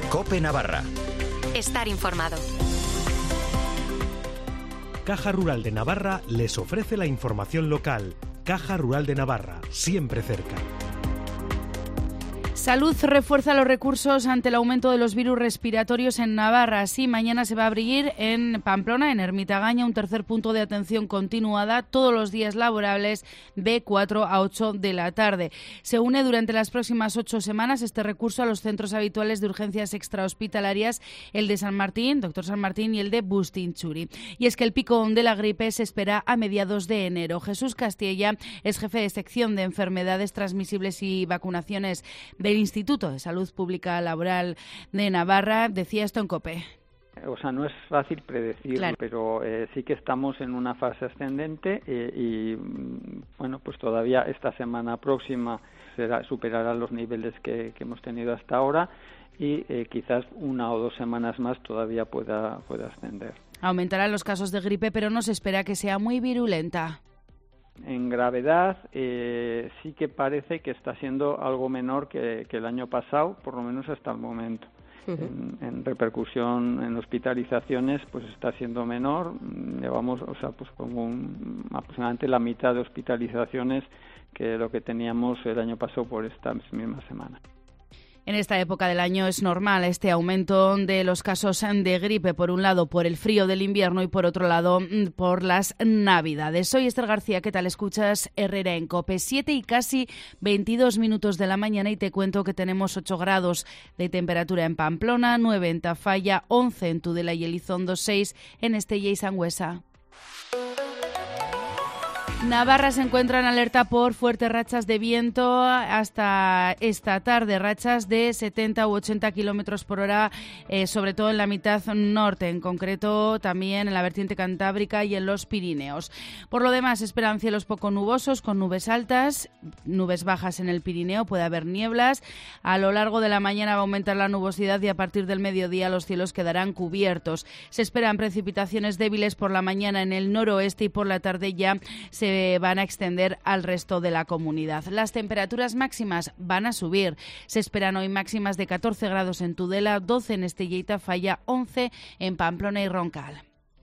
COPE Navarra. Estar informado. Caja Rural de Navarra les ofrece la información local. Caja Rural de Navarra, siempre cerca. Salud refuerza los recursos ante el aumento de los virus respiratorios en Navarra. Así, mañana se va a abrir en Pamplona, en Ermitagaña, un tercer punto de atención continuada todos los días laborables de 4 a 8 de la tarde. Se une durante las próximas 8 semanas este recurso a los centros habituales de urgencias extrahospitalarias, el de San Martín, Doctor San Martín, y el de Bustinchuri. Y es que el pico de la gripe se espera a mediados de enero. Jesús Castilla es jefe de sección de enfermedades transmisibles y vacunaciones del Instituto de Salud Pública Laboral de Navarra. Decía esto en COPE. O sea, no es fácil predecirlo, claro, pero sí que estamos en una fase ascendente y bueno, pues todavía esta semana próxima superará los niveles que hemos tenido hasta ahora y quizás 1 o 2 semanas más todavía pueda ascender. Aumentarán los casos de gripe, pero no se espera que sea muy virulenta. En gravedad sí que parece que está siendo algo menor que el año pasado, por lo menos hasta el momento. En repercusión, en hospitalizaciones, pues está siendo menor. Llevamos, o sea, pues como aproximadamente la mitad de hospitalizaciones que lo que teníamos el año pasado por esta misma semana. En esta época del año es normal este aumento de los casos de gripe, por un lado por el frío del invierno y por otro lado por las Navidades. Soy Esther García, ¿qué tal? Escuchas Herrera en COPE, 7 y casi 22 minutos de la mañana y te cuento que tenemos 8 grados de temperatura en Pamplona, 9 en Tafalla, 11 en Tudela y Elizondo, 6 en Estella y Sangüesa. Navarra se encuentra en alerta por fuertes rachas de viento hasta esta tarde, rachas de 70 u 80 kilómetros por hora, sobre todo en la mitad norte, en concreto también en la vertiente cantábrica y en los Pirineos. Por lo demás, esperan cielos poco nubosos con nubes altas, nubes bajas en el Pirineo, puede haber nieblas. A lo largo de la mañana va a aumentar la nubosidad y a partir del mediodía los cielos quedarán cubiertos. Se esperan precipitaciones débiles por la mañana en el noroeste y por la tarde ya se van a extender al resto de la comunidad. Las temperaturas máximas van a subir. Se esperan hoy máximas de 14 grados en Tudela, 12 en Estella y Tafalla, 11 en Pamplona y Roncal.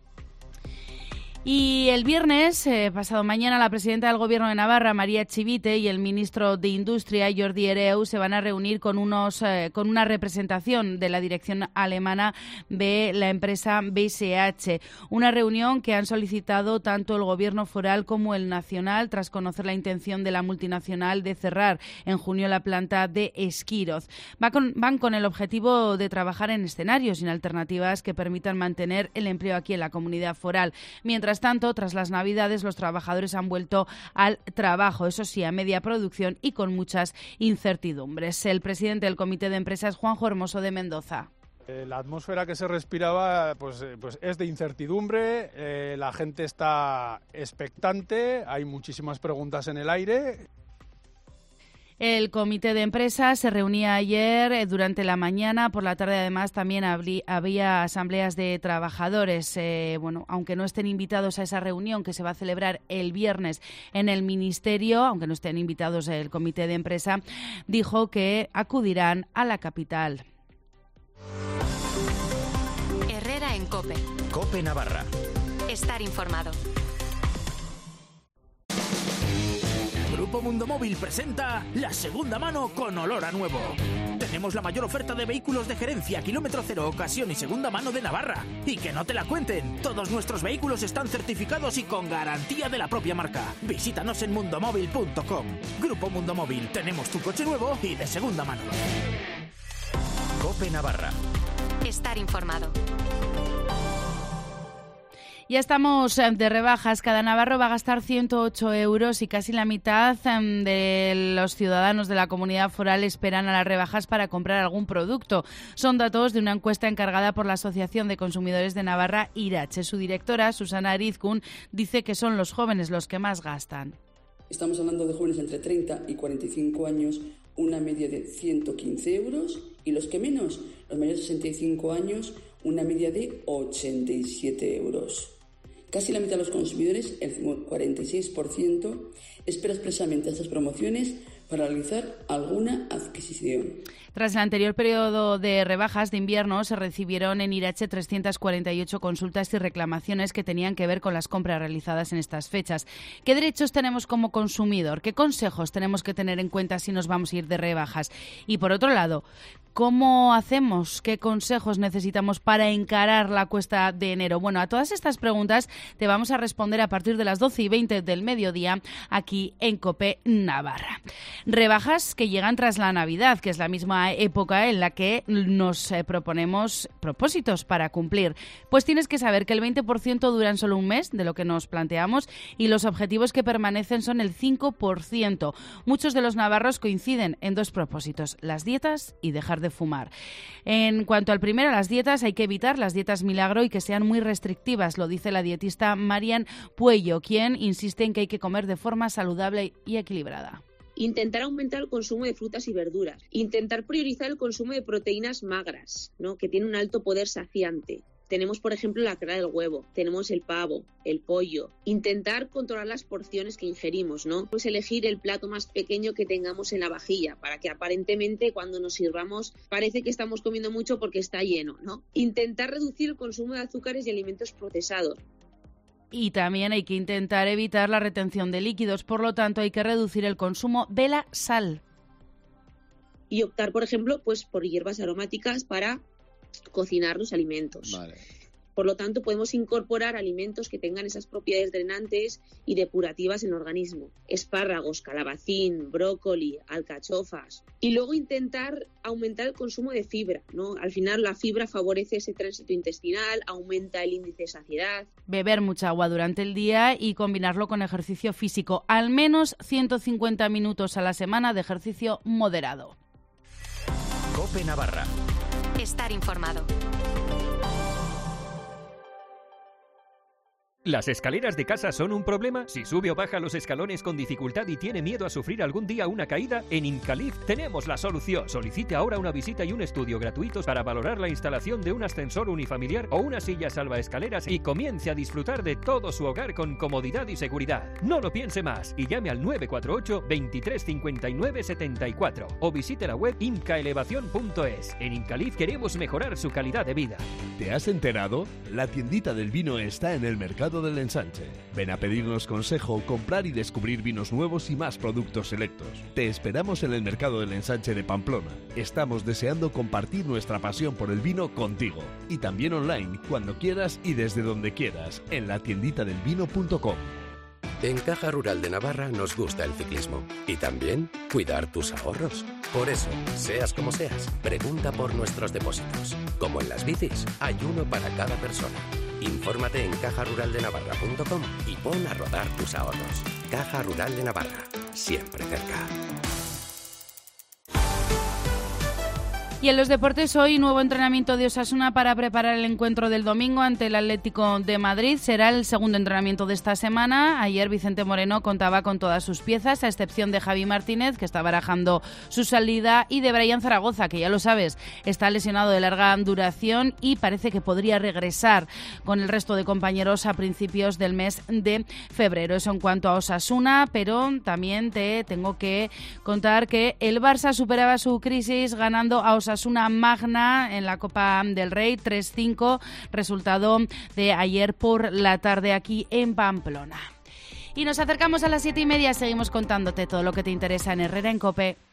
Y el viernes, pasado mañana, la presidenta del Gobierno de Navarra, María Chivite, y el ministro de Industria, Jordi Hereu, se van a reunir con una representación de la dirección alemana de la empresa BSH. Una reunión que han solicitado tanto el Gobierno foral como el nacional, tras conocer la intención de la multinacional de cerrar en junio la planta de Esquiroz. Van con el objetivo de trabajar en escenarios y en alternativas que permitan mantener el empleo aquí en la comunidad foral. Mientras tanto, tras las Navidades, los trabajadores han vuelto al trabajo, eso sí, a media producción y con muchas incertidumbres. El presidente del Comité de Empresas, Juanjo Hermoso de Mendoza. La atmósfera que se respiraba pues es de incertidumbre, la gente está expectante, hay muchísimas preguntas en el aire. El comité de empresa se reunía ayer durante la mañana, por la tarde además también había asambleas de trabajadores. Aunque no estén invitados a esa reunión que se va a celebrar el viernes en el Ministerio, aunque no estén invitados el comité de empresa, dijo que acudirán a la capital. Herrera en COPE. COPE Navarra. Estar informado. Grupo Mundo Móvil presenta La Segunda Mano con olor a nuevo. Tenemos la mayor oferta de vehículos de gerencia, kilómetro cero, ocasión y segunda mano de Navarra. Y que no te la cuenten, todos nuestros vehículos están certificados y con garantía de la propia marca. Visítanos en mundomóvil.com. Grupo Mundo Móvil, tenemos tu coche nuevo y de segunda mano. COPE Navarra. Estar informado. Ya estamos de rebajas. Cada navarro va a gastar 108 euros y casi la mitad de los ciudadanos de la comunidad foral esperan a las rebajas para comprar algún producto. Son datos de una encuesta encargada por la Asociación de Consumidores de Navarra, Irache. Su directora, Susana Arizkun, dice que son los jóvenes los que más gastan. Estamos hablando de jóvenes entre 30 y 45 años, una media de 115 euros, y los que menos, los mayores de 65 años, una media de 87 euros. Casi la mitad de los consumidores, el 46%, espera expresamente estas promociones para realizar alguna adquisición. Tras el anterior periodo de rebajas de invierno, se recibieron en Irache 348 consultas y reclamaciones que tenían que ver con las compras realizadas en estas fechas. ¿Qué derechos tenemos como consumidor? ¿Qué consejos tenemos que tener en cuenta si nos vamos a ir de rebajas? Y por otro lado, ¿cómo hacemos? ¿Qué consejos necesitamos para encarar la cuesta de enero? Bueno, a todas estas preguntas te vamos a responder a partir de las 12:20 del mediodía aquí en COPE Navarra. Rebajas que llegan tras la Navidad, que es la misma época en la que nos proponemos propósitos para cumplir. Pues tienes que saber que el 20% duran solo un mes de lo que nos planteamos y los objetivos que permanecen son el 5%. Muchos de los navarros coinciden en dos propósitos, las dietas y dejar de fumar. En cuanto al primero, las dietas, hay que evitar las dietas milagro y que sean muy restrictivas, lo dice la dietista Marian Puello, quien insiste en que hay que comer de forma saludable y equilibrada. Intentar aumentar el consumo de frutas y verduras, intentar priorizar el consumo de proteínas magras, ¿no?, que tienen un alto poder saciante. Tenemos, por ejemplo, la clara del huevo, tenemos el pavo, el pollo. Intentar controlar las porciones que ingerimos, ¿no? Pues elegir el plato más pequeño que tengamos en la vajilla, para que aparentemente cuando nos sirvamos parece que estamos comiendo mucho porque está lleno, ¿no? Intentar reducir el consumo de azúcares y alimentos procesados. Y también hay que intentar evitar la retención de líquidos, por lo tanto hay que reducir el consumo de la sal. Y optar, por ejemplo, pues por hierbas aromáticas para cocinar los alimentos. Vale. Por lo tanto, podemos incorporar alimentos que tengan esas propiedades drenantes y depurativas en el organismo. Espárragos, calabacín, brócoli, alcachofas. Y luego intentar aumentar el consumo de fibra, ¿no? Al final la fibra favorece ese tránsito intestinal, aumenta el índice de saciedad. Beber mucha agua durante el día y combinarlo con ejercicio físico. Al menos 150 minutos a la semana de ejercicio moderado. COPE Navarra. Estar informado. ¿Las escaleras de casa son un problema? Si sube o baja los escalones con dificultad y tiene miedo a sufrir algún día una caída, en Incalif tenemos la solución. Solicite ahora una visita y un estudio gratuitos para valorar la instalación de un ascensor unifamiliar o una silla salvaescaleras y comience a disfrutar de todo su hogar con comodidad y seguridad. No lo piense más y llame al 948 23 59 74 o visite la web incaelevación.es. En Incalif queremos mejorar su calidad de vida. ¿Te has enterado? La tiendita del vino está en el mercado del Ensanche. Ven a pedirnos consejo, comprar y descubrir vinos nuevos y más productos selectos. Te esperamos en el mercado del Ensanche de Pamplona. Estamos deseando compartir nuestra pasión por el vino contigo. Y también online, cuando quieras y desde donde quieras, en latienditadelvino.com. En Caja Rural de Navarra nos gusta el ciclismo y también cuidar tus ahorros. Por eso, seas como seas, pregunta por nuestros depósitos. Como en las bicis, hay uno para cada persona. Infórmate en cajaruraldenavarra.com y pon a rodar tus ahorros. Caja Rural de Navarra, siempre cerca. Y en los deportes hoy, nuevo entrenamiento de Osasuna para preparar el encuentro del domingo ante el Atlético de Madrid. Será el segundo entrenamiento de esta semana. Ayer Vicente Moreno contaba con todas sus piezas, a excepción de Javi Martínez, que está barajando su salida, y de Brian Zaragoza, que ya lo sabes, está lesionado de larga duración y parece que podría regresar con el resto de compañeros a principios del mes de febrero. Eso en cuanto a Osasuna, pero también te tengo que contar que el Barça superaba su crisis ganando a Osasuna magna en la Copa del Rey 3-5, resultado de ayer por la tarde aquí en Pamplona. Y nos acercamos a las 7:30, seguimos contándote todo lo que te interesa en Herrera en COPE.